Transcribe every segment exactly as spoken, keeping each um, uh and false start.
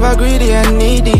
forever greedy and needy.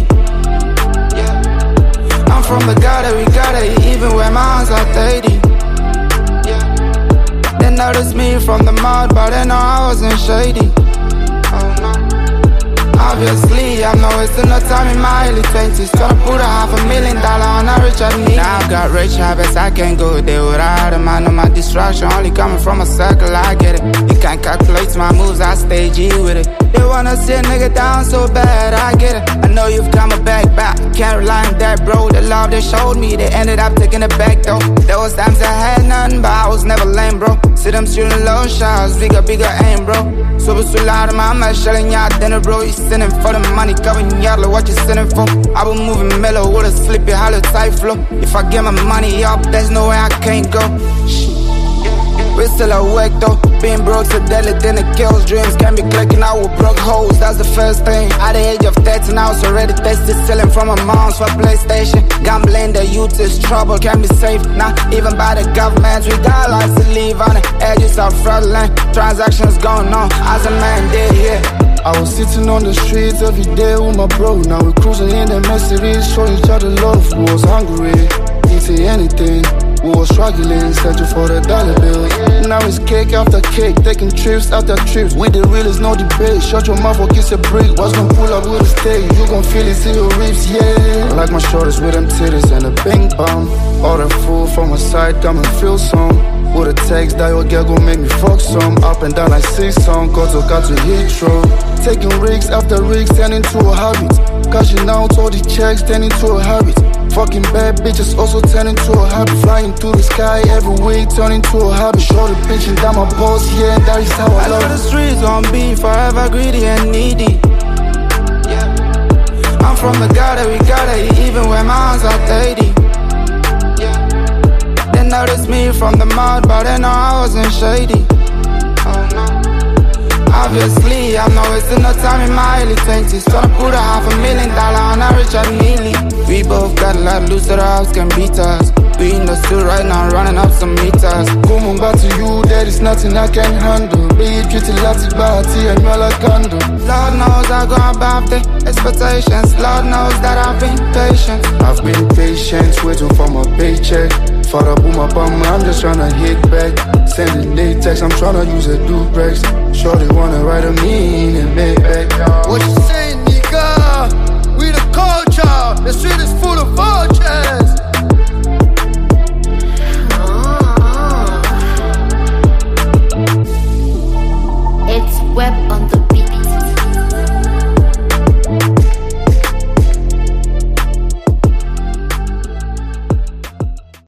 Yeah. I'm from the gutter, we gotta eat even when my hands are dirty. Yeah. They noticed me from the mud, but they know I wasn't shady. Oh no. Obviously, I'm not wasting no time in my early twenties. Tryna put a half a million dollar on a rich at me. Now I've got rich habits, I can't go there without them. I know my distraction only coming from a circle, I get it. You can't calculate my moves, I stay G with it. They wanna see a nigga down so bad, I get it. I know you've come back, back, can't rely on that, bro. The love they showed me, they ended up taking it back, though. There was times I had nothing, but I was never lame, bro. See them shooting low shots, bigger, bigger aim, bro. Super so loud, I'm not shelling y'all dinner, bro. You sinning for the money, covering y'all like what you sinning for. I been moving mellow with a sleepy, hollow tight flow. If I get my money up, there's no way I can't go. Shh. We still awake though. Being broke so deadly, then it kills dreams. Can't be clicking out with broke hoes, that's the first thing. At the age of thirteen, I was already tested, selling from my mom's for PlayStation. Gambling, the youth is trouble, can't be safe. Not even by the government. We got lives to live on the edges of fraudulent transactions going on. As a man did here. I was sitting on the streets every day with my bro. Now we're cruising in the Mercedes, showing each other love. We was hungry, eating anything. We was struggling, searching for the dollar bill. Now it's cake after cake, taking trips after trips. With the real is no debate. Shut your mouth or kiss a brick. What's gonna pull up with a steak? You gon' feel it in your ribs, yeah. I like my shoulders with them titties and a bing bong. All the food from my side, come and feel some. With a text that your girl gon' make me fuck some. Up and down like six song, got to got to Heathrow. Taking risks after risks, turning to a habit. Cashing out all the checks, turning to a habit. Fucking bad bitches also turning to a habit. Flying through the sky every week, turning to a habit. Shorty bitching down my balls, yeah, and that is how I, I love know the streets gon' be forever greedy and needy. Yeah. I'm from the gutter, we gotta eat even when my hands are dirty. Yeah. They noticed me from the mud, but they know I wasn't shady. Oh no. Obviously, I'm not wasting no time in my early twenties. Tryna put a half a million dollar on a Richard Mille. We both got a lot loose, the house can beat us. We in the suit right now, running up some meters. Come on back to you, there is nothing I can handle. Be it pretty latte, body, and you're like candle. Lord knows I go above the expectations. Lord knows that I've been patient. I've been patient, waiting for my paycheck. For a boom up on me, I'm just tryna hit back. Sending latex, I'm tryna use a duplex. Sure they wanna ride a mean and make back. What you saying, nigga? We the culture, the street is full of vultures. It's web